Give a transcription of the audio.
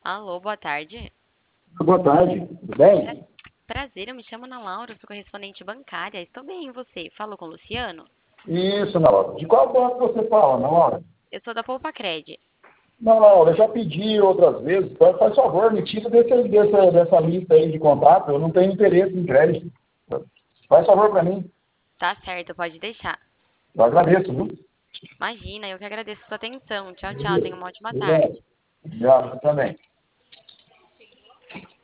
Alô, boa tarde. Boa tarde, tudo bem? Prazer, eu me chamo Ana Laura, sou correspondente bancária. Estou bem, e você? Falo com o Luciano? Isso, Ana Laura. De qual banco você fala, Ana Laura? Eu sou da Poupa Cred. Não, Laura, eu já pedi outras vezes. Faz favor, me tira dessa lista aí de contato. Eu não tenho interesse em crédito. Faz favor para mim. Tá certo, pode deixar. Eu agradeço, viu? Imagina, eu que agradeço a sua atenção. Tchau, tchau, tenha uma ótima tarde. Obrigado. Obrigado, você também.